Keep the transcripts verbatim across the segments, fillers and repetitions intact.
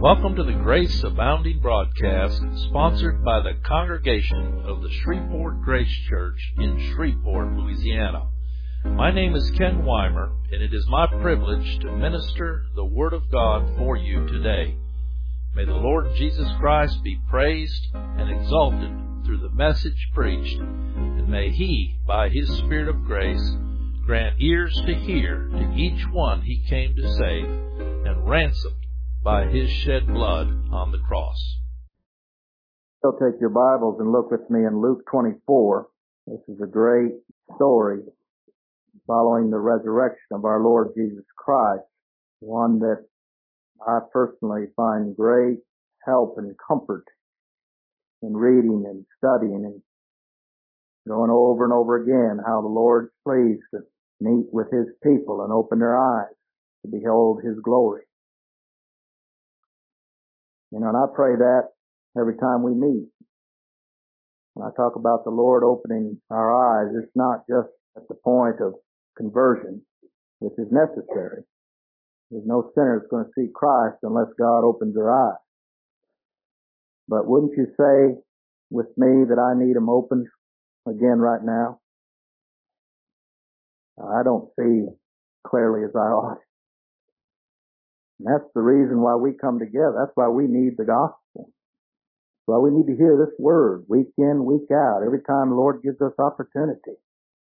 Welcome to the Grace Abounding broadcast, sponsored by the congregation of the Shreveport Grace Church in Shreveport, Louisiana. My name is Ken Weimer, and it is my privilege to minister the Word of God for you today. May the Lord Jesus Christ be praised and exalted through the message preached, and may He, by His Spirit of grace, grant ears to hear to each one He came to save, and ransom by His shed blood on the cross. So take your Bibles and look with me in Luke twenty-four. This is a great story following the resurrection of our Lord Jesus Christ, one that I personally find great help and comfort in reading and studying and going over and over again how the Lord's pleased to meet with His people and open their eyes to behold His glory. You know, and I pray that every time we meet. When I talk about the Lord opening our eyes, it's not just at the point of conversion, which is necessary. There's no sinner that's going to see Christ unless God opens their eyes. But wouldn't you say with me that I need them opened again right now? I don't see clearly as I ought. And that's the reason why we come together. That's why we need the gospel. That's why we need to hear this word week in, week out, every time the Lord gives us opportunity,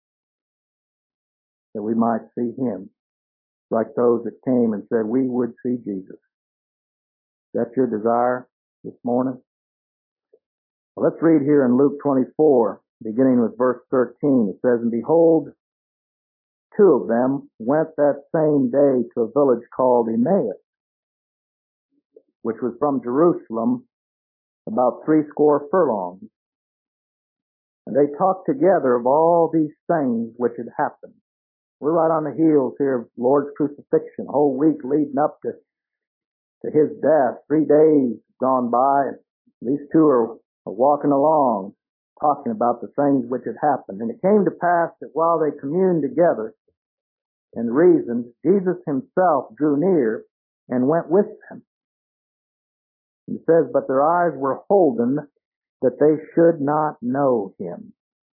that we might see Him, like those that came and said we would see Jesus. Is that your desire this morning? Well, let's read here in Luke twenty-four, beginning with verse thirteen. It says, "And behold, two of them went that same day to a village called Emmaus, which was from Jerusalem about threescore furlongs. And they talked together of all these things which had happened." We're right on the heels here of the Lord's crucifixion, a whole week leading up to, to His death. Three days gone by, and these two are, are walking along, talking about the things which had happened. And it came to pass that while they communed together and reasoned, Jesus Himself drew near and went with them. It says, "But their eyes were holden that they should not know Him.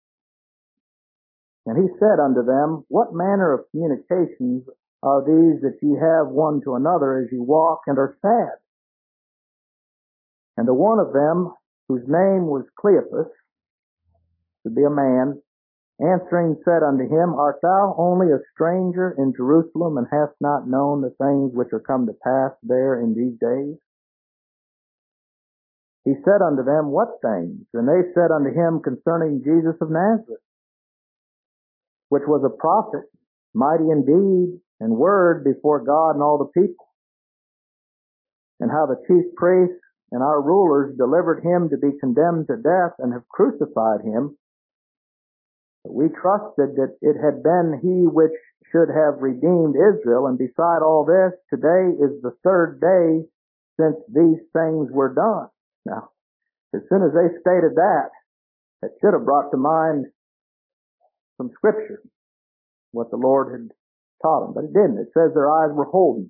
And He said unto them, What manner of communications are these that ye have one to another as ye walk and are sad? And the one of them, whose name was Cleopas, to be a man, answering said unto him, Art thou only a stranger in Jerusalem, and hast not known the things which are come to pass there in these days? He said unto them, What things? And they said unto him concerning Jesus of Nazareth, which was a prophet, mighty in deed and word before God and all the people, and how the chief priests and our rulers delivered Him to be condemned to death and have crucified Him. But we trusted that it had been He which should have redeemed Israel, and beside all this, today is the third day since these things were done." Now, as soon as they stated that, it should have brought to mind some scripture, what the Lord had taught them, but it didn't. It says their eyes were holden,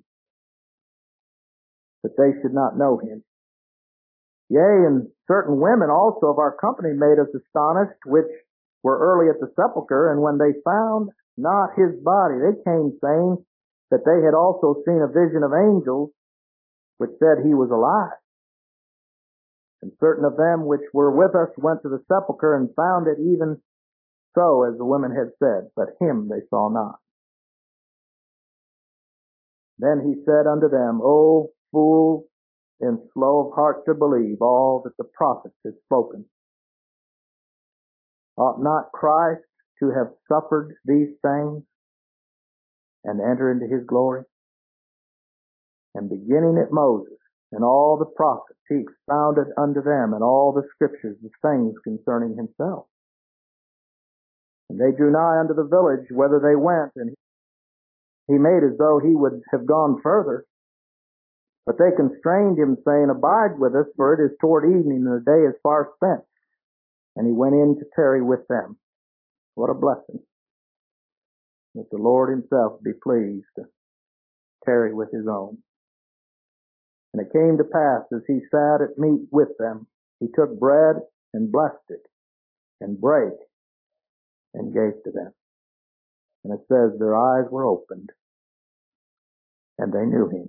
that they should not know Him. Yea, and certain women also of our company made us astonished, which were early at the sepulchre, and when they found not His body, they came saying that they had also seen a vision of angels, which said He was alive. And certain of them which were with us went to the sepulchre and found it even so as the women had said, but Him they saw not. Then He said unto them, O fools, and slow of heart to believe all that the prophets had spoken. Ought not Christ to have suffered these things and enter into His glory? And beginning at Moses and all the prophets, He expounded unto them in all the scriptures the things concerning Himself. And they drew nigh unto the village whither they went, and He made as though He would have gone further. But they constrained Him, saying, Abide with us, for it is toward evening, and the day is far spent. And He went in to tarry with them. What a blessing, that the Lord Himself be pleased to tarry with His own. And it came to pass, as he sat at meat with them, he took bread and blessed it, and brake, and gave to them. And it says their eyes were opened, and they knew him.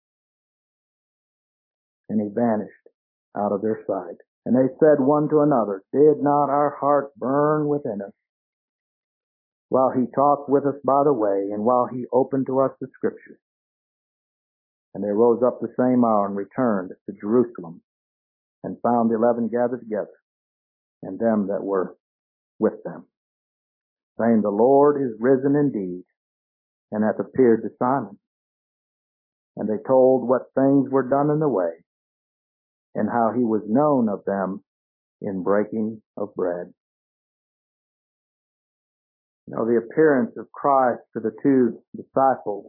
And he vanished out of their sight. And they said one to another, Did not our heart burn within us, while he talked with us by the way, and while he opened to us the Scriptures? And they rose up the same hour and returned to Jerusalem, and found the eleven gathered together, and them that were with them, saying, The Lord is risen indeed, and hath appeared to Simon. And they told what things were done in the way, and how he was known of them in breaking of bread. You know, the appearance of Christ to the two disciples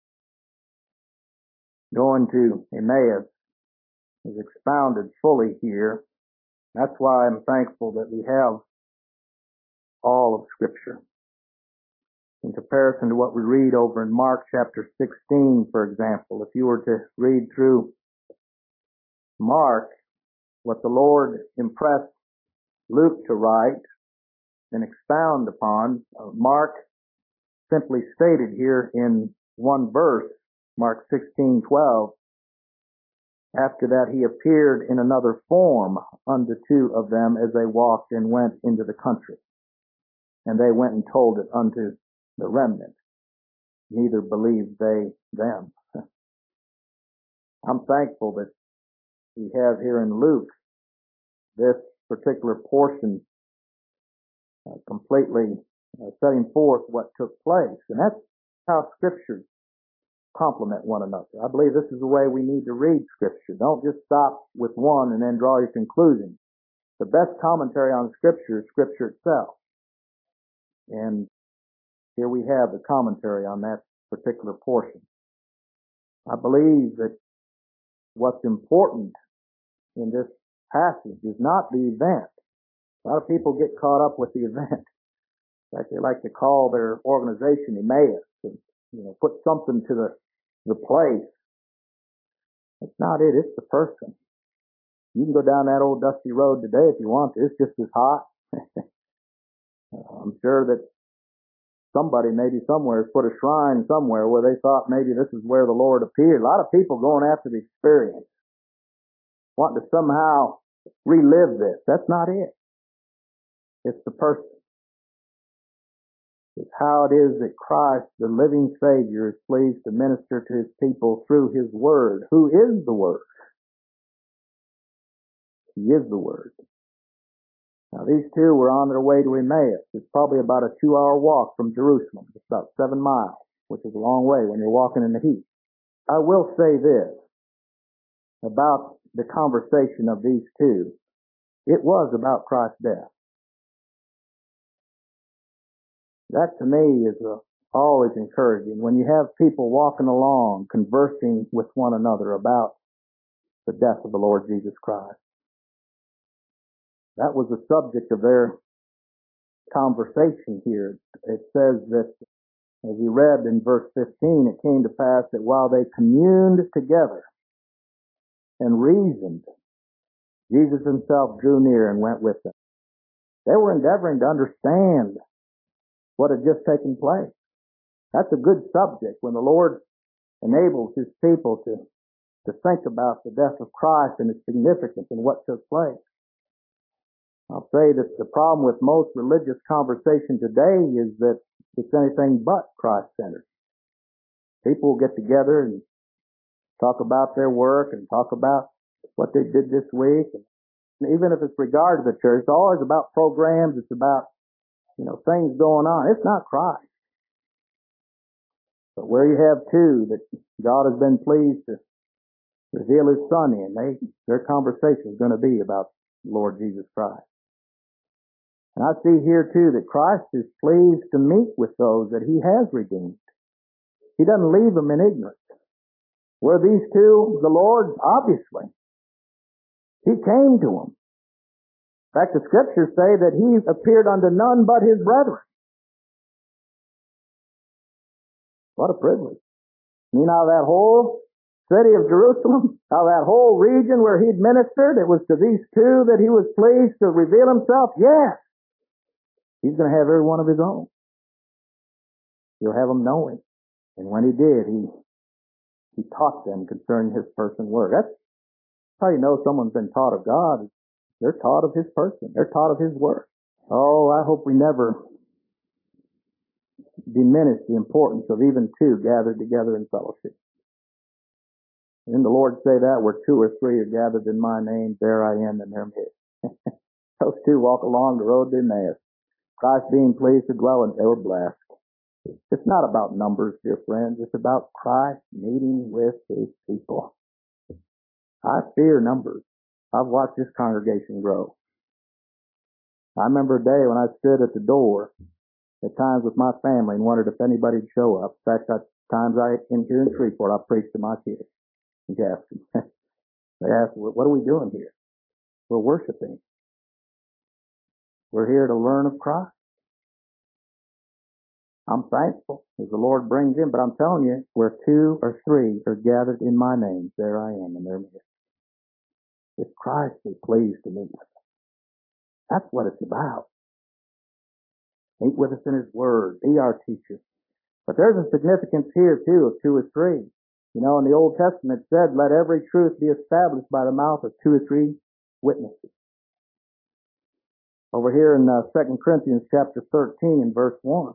going to Emmaus is expounded fully here. That's why I'm thankful that we have all of Scripture. In comparison to what we read over in Mark chapter sixteen, for example, if you were to read through Mark, what the Lord impressed Luke to write and expound upon, uh, Mark simply stated here in one verse, Mark sixteen twelve, after that he appeared in another form unto two of them as they walked and went into the country. And they went and told it unto the remnant. Neither believed they them. I'm thankful that we have here in Luke this particular portion uh, completely uh, setting forth what took place. And that's how Scriptures complement one another. I believe this is the way we need to read Scripture. Don't just stop with one and then draw your conclusion. The best commentary on Scripture is Scripture itself. And here we have the commentary on that particular portion. I believe that what's important in this passage is not the event. A lot of people get caught up with the event. In fact, they like to call their organization Emmaus and, you know, put something to the, the place. It's not it. It's the person. You can go down that old dusty road today if you want to. It's just as hot. I'm sure that somebody maybe somewhere has put a shrine somewhere where they thought maybe this is where the Lord appeared. A lot of people going after the experience, wanting to somehow relive this. That's not it. It's the person. It's how it is that Christ, the living Savior, is pleased to minister to His people through His Word. Who is the Word? He is the Word. Now, these two were on their way to Emmaus. It's probably about a two-hour walk from Jerusalem. It's about seven miles, which is a long way when you're walking in the heat. I will say this about the conversation of these two. It was about Christ's death. That to me is a, always encouraging. When you have people walking along, conversing with one another about the death of the Lord Jesus Christ. That was the subject of their conversation here. It says that, as we read in verse fifteen, it came to pass that while they communed together and reasoned, Jesus himself drew near and went with them. They were endeavoring to understand what had just taken place. That's a good subject when the Lord enables His people to, to think about the death of Christ and its significance and what took place. I'll say that the problem with most religious conversation today is that it's anything but Christ-centered. People will get together and talk about their work and talk about what they did this week. And even if it's regard to the church, it's always about programs. It's about, you know, things going on. It's not Christ. But where you have two that God has been pleased to reveal His Son in, they, their conversation is going to be about the Lord Jesus Christ. And I see here too that Christ is pleased to meet with those that He has redeemed. He doesn't leave them in ignorance. Were these two the Lord's? Obviously. He came to them. In fact, the Scriptures say that He appeared unto none but His brethren. What a privilege. You know, that whole city of Jerusalem, how that whole region where he'd ministered, it was to these two that he was pleased to reveal himself? Yes. He's going to have every one of his own. He'll have them know him. And when he did, he he taught them concerning his person work. That's how you know someone's been taught of God. They're taught of his person. They're taught of his work. Oh, I hope we never diminish the importance of even two gathered together in fellowship. Didn't the Lord say that? Where two or three are gathered in my name, there I am in their midst. Those two walk along the road to Emmaus. Christ being pleased to dwell, and they were blessed. It's not about numbers, dear friends. It's about Christ meeting with his people. I fear numbers. I've watched this congregation grow. I remember a day when I stood at the door at times with my family and wondered if anybody'd show up. In fact, at times I, in here in Shreveport, I preached to my kids in Gaston. They asked, what are we doing here? We're worshiping. We're here to learn of Christ. I'm thankful as the Lord brings in, but I'm telling you, where two or three are gathered in my name, there I am in their midst. If Christ be pleased to meet with us. That's what it's about. Meet with us in his word. Be our teacher. But there's a significance here too of two or three. You know, in the Old Testament it said, let every truth be established by the mouth of two or three witnesses. Over here in uh, Second Corinthians chapter thirteen and verse one.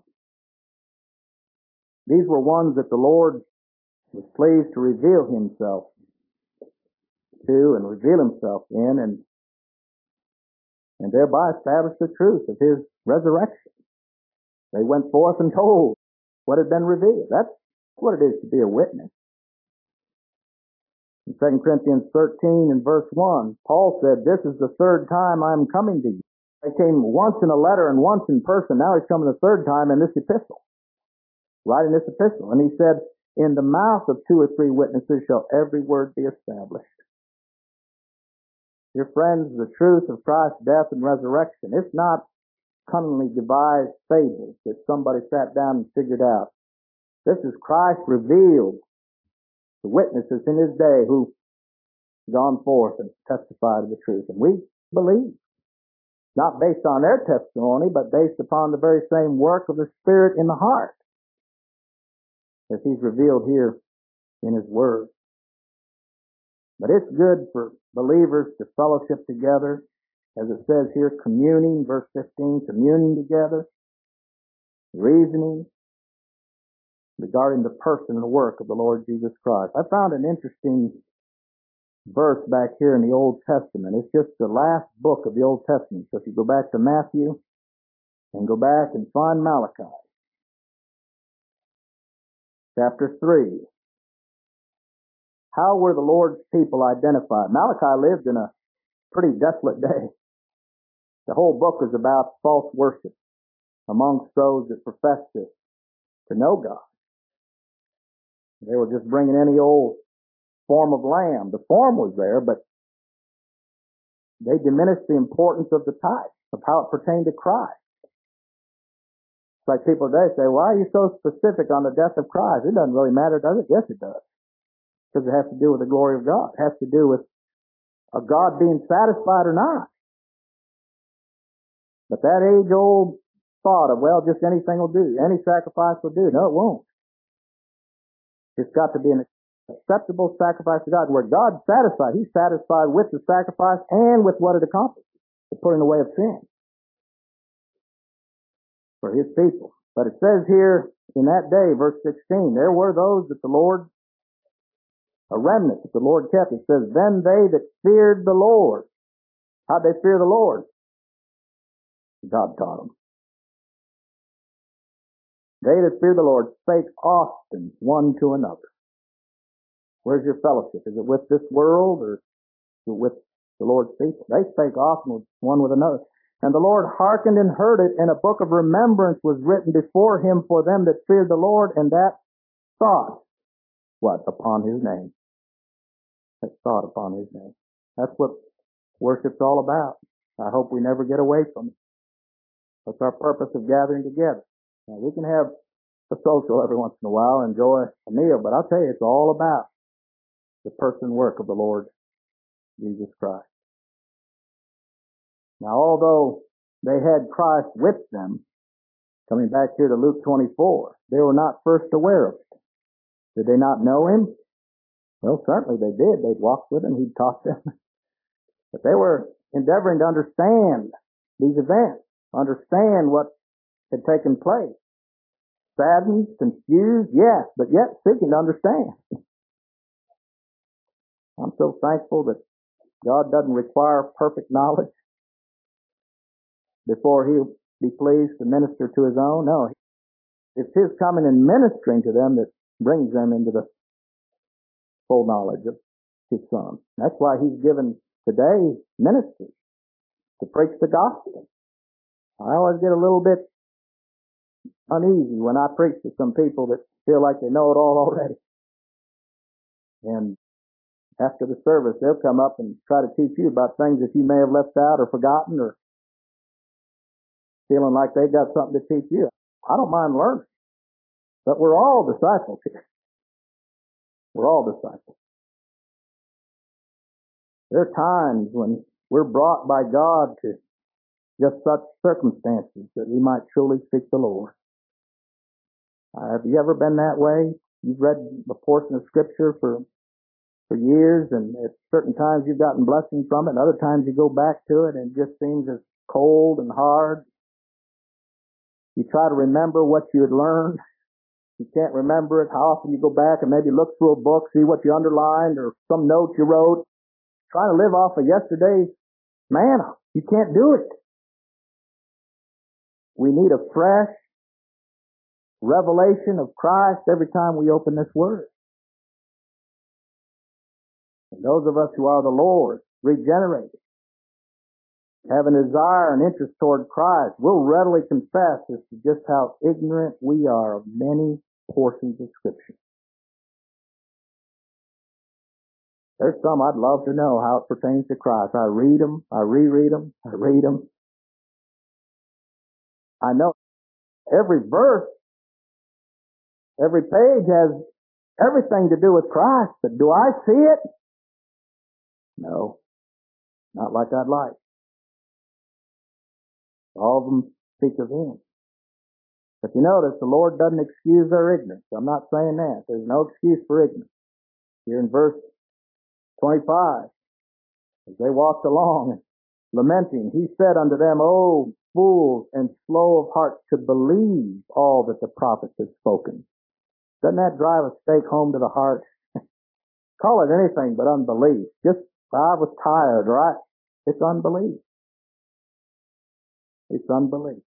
These were ones that the Lord was pleased to reveal himself to and reveal himself in and and thereby establish the truth of his resurrection. They went forth and told what had been revealed. That's what it is to be a witness. In Second Corinthians thirteen and verse one, Paul said, this is the third time I am coming to you. I came once in a letter and once in person. Now he's coming the third time in this epistle. Writing this epistle. And he said, in the mouth of two or three witnesses shall every word be established. Dear friends, the truth of Christ's death and resurrection, it's not cunningly devised fables that somebody sat down and figured out. This is Christ revealed to witnesses in his day who gone forth and testified of the truth. And we believe. Not based on their testimony, but based upon the very same work of the Spirit in the heart, as he's revealed here in his word. But it's good for believers to fellowship together, as it says here, communing, verse fifteen, communing together, reasoning regarding the person and the work of the Lord Jesus Christ. I found an interesting verse back here in the Old Testament. It's just the last book of the Old Testament. So if you go back to Matthew and go back and find Malachi, chapter three. How were the Lord's people identified? Malachi lived in a pretty desolate day. The whole book is about false worship amongst those that profess to, to know God. They were just bringing any old form of lamb. The form was there, but they diminished the importance of the type, of how it pertained to Christ. It's like people today say, why are you so specific on the death of Christ? It doesn't really matter, does it? Yes, it does. Because it has to do with the glory of God. It has to do with a God being satisfied or not. But that age-old thought of, well, just anything will do, any sacrifice will do. No, it won't. It's got to be an acceptable sacrifice to God. Where God's satisfied, he's satisfied with the sacrifice and with what it accomplishes, the putting away of sin for his people. But it says here in that day, verse sixteen, there were those that the Lord, a remnant that the Lord kept. It says, then they that feared the Lord. How'd they fear the Lord? God taught them. They that fear the Lord spake often one to another. Where's your fellowship? Is it with this world or with the Lord's people? They spake often one with another. And the Lord hearkened and heard it, and a book of remembrance was written before him for them that feared the Lord, and that thought, what? Upon his name. That thought upon his name. That's what worship's all about. I hope we never get away from it. That's our purpose of gathering together. Now, we can have a social every once in a while, enjoy a meal, but I'll tell you, it's all about the person and work of the Lord Jesus Christ. Now, although they had Christ with them, coming back here to Luke twenty-four, they were not first aware of it. Did they not know him? Well, certainly they did. They'd walked with him. He'd taught them. But they were endeavoring to understand these events, understand what had taken place. Saddened, confused, yes, but yet seeking to understand. I'm so thankful that God doesn't require perfect knowledge before he'll be pleased to minister to his own. No, it's his coming and ministering to them that brings them into the full knowledge of his Son. That's why he's given today ministers to preach the gospel. I always get a little bit uneasy when I preach to some people that feel like they know it all already. And after the service, they'll come up and try to teach you about things that you may have left out or forgotten, or feeling like they got something to teach you. I don't mind learning. But we're all disciples here. We're all disciples. There are times when we're brought by God to just such circumstances that we might truly seek the Lord. Uh, have you ever been that way? You've read a portion of Scripture for for years, and at certain times you've gotten blessing from it, and other times you go back to it and it just seems as cold and hard. You try to remember what you had learned. You can't remember it. How often you go back and maybe look through a book, see what you underlined or some notes you wrote. Try to live off of yesterday's manna. You can't do it. We need a fresh revelation of Christ every time we open this Word. And those of us who are the Lord, regenerated, have a desire and interest toward Christ, will readily confess as to just how ignorant we are of many portions of Scripture. There's some I'd love to know how it pertains to Christ. I read them, I reread them, I read them. I know every verse, every page has everything to do with Christ, but do I see it? No, not like I'd like. All of them speak of Him. But you notice the Lord doesn't excuse their ignorance. I'm not saying that. There's no excuse for ignorance. Here in verse twenty-five, as they walked along, lamenting, He said unto them, O fools and slow of heart to believe all that the prophets have spoken. Doesn't that drive a stake home to the heart? Call it anything but unbelief. Just, I was tired, right? It's unbelief. It's unbelief.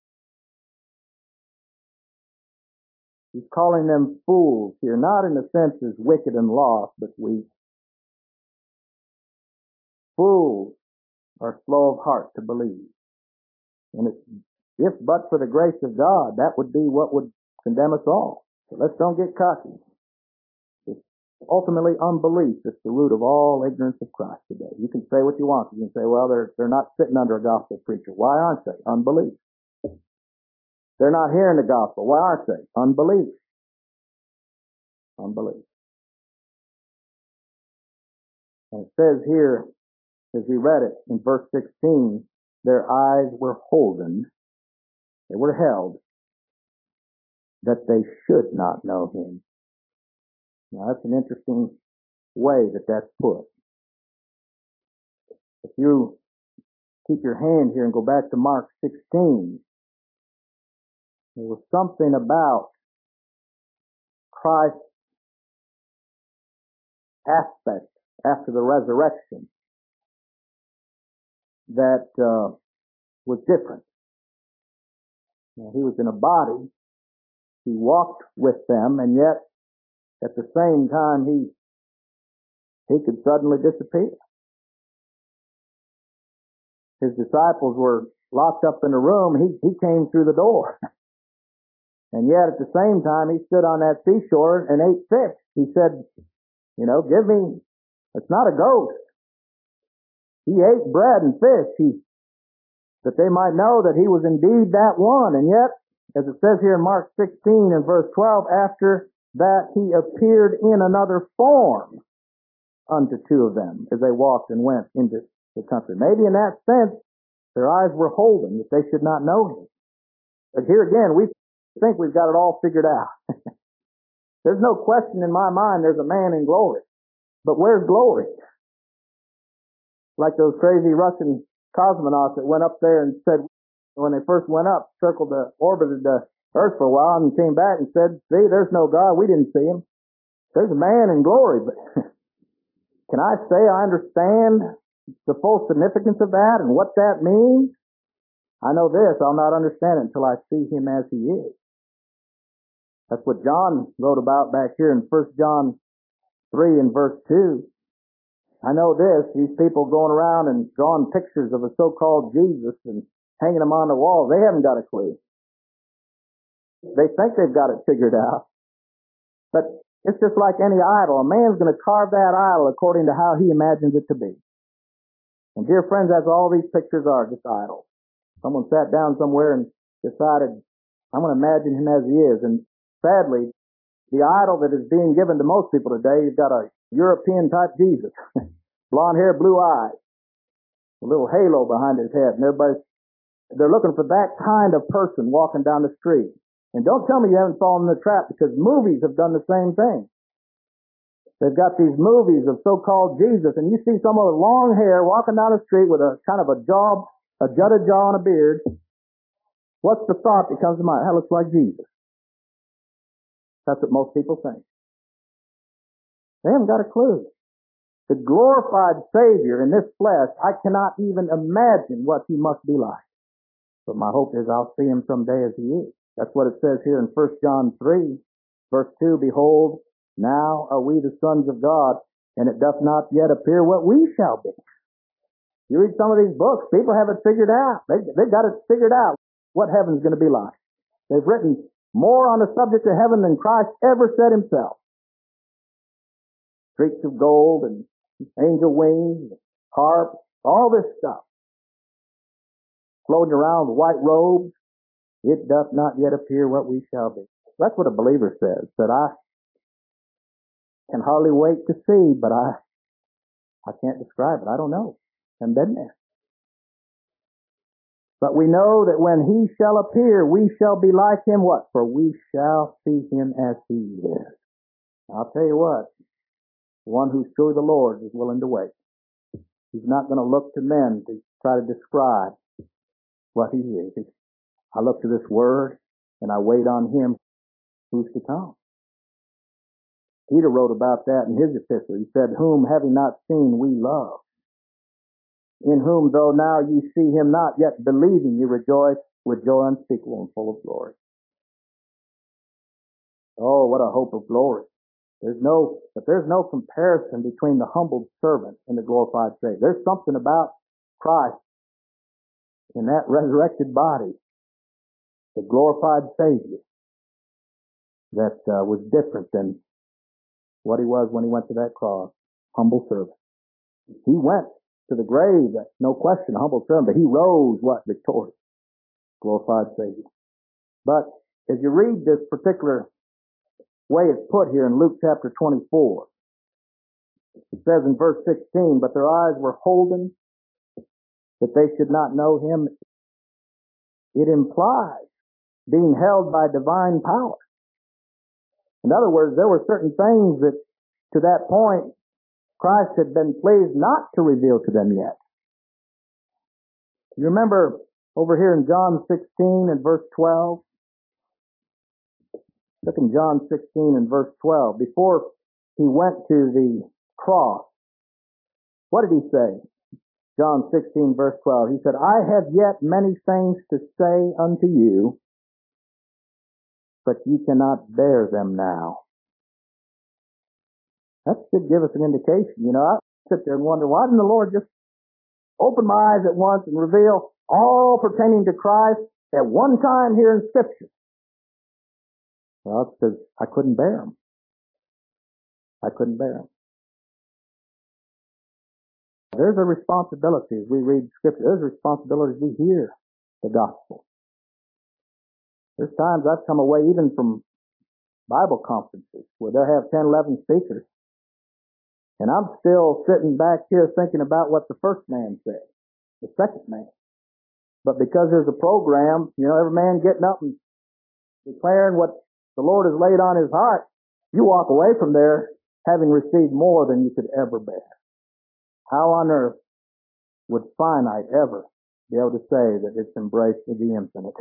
He's calling them fools here, not in the sense as wicked and lost, but weak. Fools are slow of heart to believe. And it's, if but for the grace of God, that would be what would condemn us all. So let's don't get cocky. It's ultimately unbelief that's the root of all ignorance of Christ today. You can say what you want. You can say, well, they're, they're not sitting under a gospel preacher. Why aren't they? Unbelief. They're not hearing the gospel. Why aren't they? Unbelief. Unbelief. And it says here, as we read it in verse sixteen, their eyes were holden, they were held, that they should not know Him. Now that's an interesting way that that's put. If you keep your hand here and go back to Mark sixteen, there was something about Christ's aspect after the resurrection that uh, was different. Now, He was in a body. He walked with them, and yet at the same time he he could suddenly disappear. His disciples were locked up in a room. He he came through the door. And yet at the same time he stood on that seashore and ate fish. He said, you know, give me, it's not a ghost. He ate bread and fish. He, that they might know that He was indeed that one. And yet, as it says here in Mark sixteen and verse twelve, after that He appeared in another form unto two of them as they walked and went into the country. Maybe in that sense, their eyes were holden, that they should not know him. But here again, we think we've got it all figured out. There's no question in my mind there's a man in glory. But where's glory? Like those crazy Russian cosmonauts that went up there and said, when they first went up, circled the, orbited the Earth for a while and came back and said, see, there's no God. We didn't see him. There's a man in glory. But can I say I understand the full significance of that and what that means? I know this, I'll not understand it until I see him as he is. That's what John wrote about back here in First John three and verse two. I know this, these people going around and drawing pictures of a so-called Jesus and hanging them on the wall, they haven't got a clue. They think they've got it figured out. But it's just like any idol. A man's going to carve that idol according to how he imagines it to be. And dear friends, that's all these pictures are, just idols. Someone sat down somewhere and decided, I'm going to imagine him as he is. And sadly, the idol that is being given to most people today, you've got a European-type Jesus. Blonde hair, blue eyes. A little halo behind his head. And everybody's, they're looking for that kind of person walking down the street. And don't tell me you haven't fallen in the trap, because movies have done the same thing. They've got these movies of so-called Jesus, and you see someone with long hair walking down the street with a kind of a jaw, a jutted jaw and a beard. What's the thought that comes to mind? That looks like Jesus. That's what most people think. They haven't got a clue. The glorified Savior in this flesh, I cannot even imagine what he must be like. But my hope is I'll see him someday as he is. That's what it says here in First John three, verse two, behold, now are we the sons of God, and it doth not yet appear what we shall be. You read some of these books, people have it figured out. They, they've got it figured out what heaven's going to be like. They've written more on the subject of heaven than Christ ever said himself. Streaks of gold and angel wings, harps, all this stuff. Floating around with white robes. It doth not yet appear what we shall be. That's what a believer says, that I can hardly wait to see, but I I can't describe it. I don't know. I haven't been there. But we know that when he shall appear, we shall be like him, what? For we shall see him as he is. I'll tell you what, the one who's truly the Lord is willing to wait. He's not going to look to men to try to describe what he is. I look to this word and I wait on him who's to come. Peter wrote about that in his epistle. He said, whom having not seen we love, in whom though now ye see him not, yet believing ye rejoice with joy unspeakable and full of glory. Oh, what a hope of glory. There's no, but there's no comparison between the humbled servant and the glorified Savior. There's something about Christ in that resurrected body, the glorified Savior, that uh, was different than what he was when he went to that cross. Humble servant. He went to the grave, no question, a humble servant, but he rose, what, victorious. Glorified Savior. But as you read this particular way it's put here in Luke chapter twenty-four, it says in verse sixteen, but their eyes were holden that they should not know him. It implies being held by divine power. In other words, there were certain things that to that point Christ had been pleased not to reveal to them yet. You remember over here in John sixteen and verse twelve? Look in John sixteen and verse twelve. Before he went to the cross, what did he say? John sixteen verse twelve. He said, I have yet many things to say unto you, but ye cannot bear them now. That should give us an indication. You know, I sit there and wonder, why didn't the Lord just open my eyes at once and reveal all pertaining to Christ at one time here in Scripture? Well, it's because I couldn't bear them. I couldn't bear them. There's a responsibility as we read Scripture. There's a responsibility as we hear the gospel. There's times I've come away even from Bible conferences where they have ten, eleven speakers. And I'm still sitting back here thinking about what the first man said, the second man. But because there's a program, you know, every man getting up and declaring what the Lord has laid on his heart, you walk away from there having received more than you could ever bear. How on earth would finite ever be able to say that it's embraced with the infinite?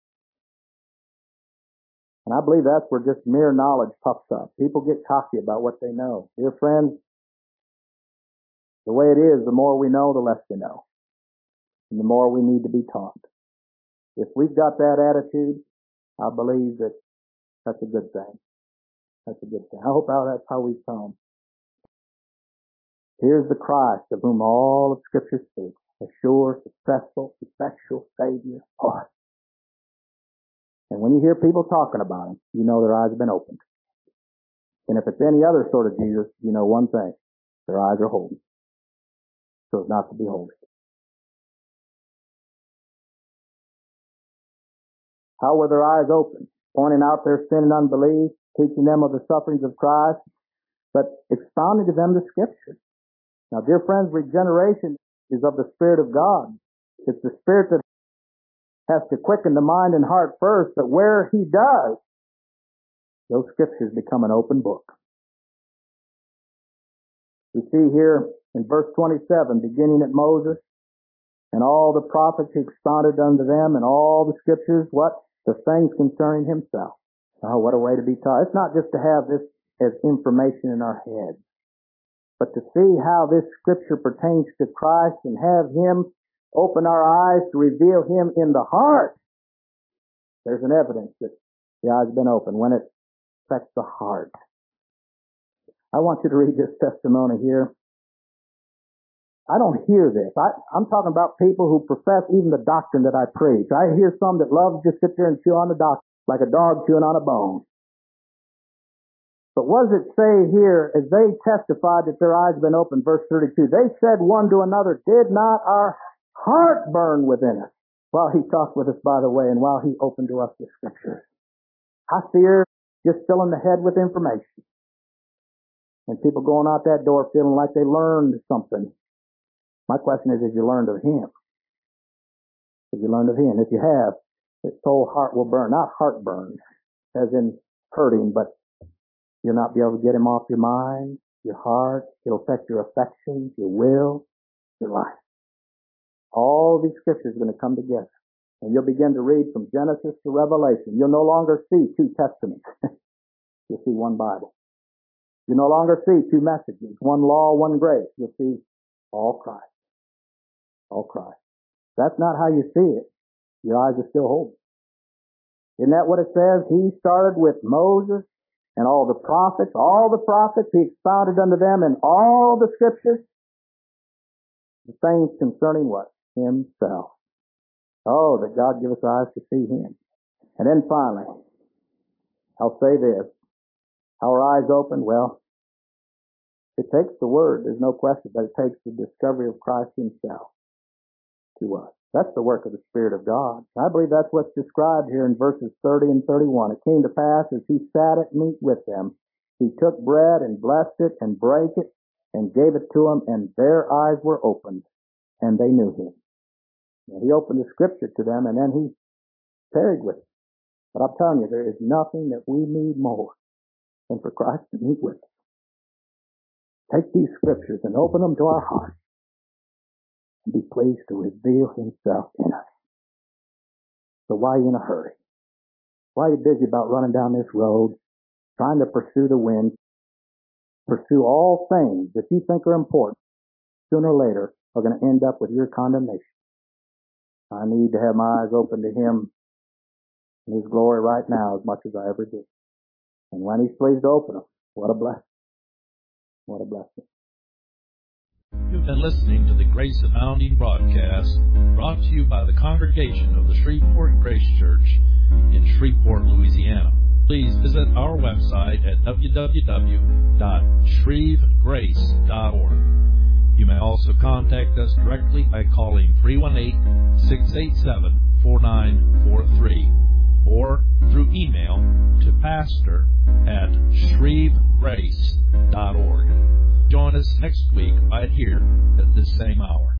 And I believe that's where just mere knowledge puffs up. People get cocky about what they know. Dear friends, the way it is, the more we know, the less we know. And the more we need to be taught. If we've got that attitude, I believe that that's a good thing. That's a good thing. I hope that's how we come. Here's the Christ of whom all of Scripture speaks. A sure, successful, effectual Savior. Oh. And when you hear people talking about him, you know their eyes have been opened. And if it's any other sort of Jesus, you know one thing. Their eyes are holy. So as not to be holy. How were their eyes open? Pointing out their sin and unbelief, teaching them of the sufferings of Christ, but expounding to them the Scriptures. Now, dear friends, regeneration is of the Spirit of God. It's the Spirit that has to quicken the mind and heart first, but where He does, those Scriptures become an open book. We see here in verse twenty-seven, beginning at Moses, and all the prophets He expounded unto them, and all the Scriptures, what? The things concerning Himself. Oh, what a way to be taught. It's not just to have this as information in our heads, but to see how this Scripture pertains to Christ and have Him open our eyes to reveal Him in the heart. There's an evidence that the eye's been opened when it affects the heart. I want you to read this testimony here. I don't hear this. I, I'm talking about people who profess even the doctrine that I preach. I hear some that love to just sit there and chew on the doctrine like a dog chewing on a bone. But what does it say here as they testified that their eyes have been opened? Verse thirty-two, they said one to another, did not our heart burn within us while He talked with us by the way and while He opened to us the Scriptures? I fear just filling the head with information. And people going out that door feeling like they learned something. My question is, have you learned of Him? Have you learned of Him? If you have, this whole heart will burn. Not heartburn, as in hurting, but you'll not be able to get Him off your mind, your heart. It'll affect your affections, your will, your life. All these Scriptures are going to come together. And you'll begin to read from Genesis to Revelation. You'll no longer see two testaments. You'll see one Bible. You'll no longer see two messages, one law, one grace. You'll see all Christ. All Christ. That's not how you see it. Your eyes are still holding. Isn't that what it says? He started with Moses and all the prophets. All the prophets, He expounded unto them in all the Scriptures the things concerning what? Himself. Oh, that God give us eyes to see Him. And then finally, I'll say this. Our eyes open, well, it takes the Word, there's no question, but it takes the discovery of Christ Himself to us. That's the work of the Spirit of God. I believe that's what's described here in verses thirty and thirty-one. It came to pass as He sat at meat with them, He took bread and blessed it and brake it and gave it to them, and their eyes were opened, and they knew Him. And He opened the Scripture to them, and then He tarried with them. But I'm telling you, there is nothing that we need more than for Christ to meet with us. Take these Scriptures and open them to our hearts and be pleased to reveal Himself in us. So why are you in a hurry? Why are you busy about running down this road, trying to pursue the wind, pursue all things that you think are important, sooner or later are going to end up with your condemnation? I need to have my eyes open to Him and His glory right now as much as I ever did. And when He's pleased to open them, what a blessing. What a blessing. You've been listening to the Grace Abounding broadcast brought to you by the congregation of the Shreveport Grace Church in Shreveport, Louisiana. Please visit our website at w w w dot shreve grace dot org. You may also contact us directly by calling three one eight, six eight seven, four nine four three or through email to pastor at shreve grace dot org. join us next week right here at this same hour.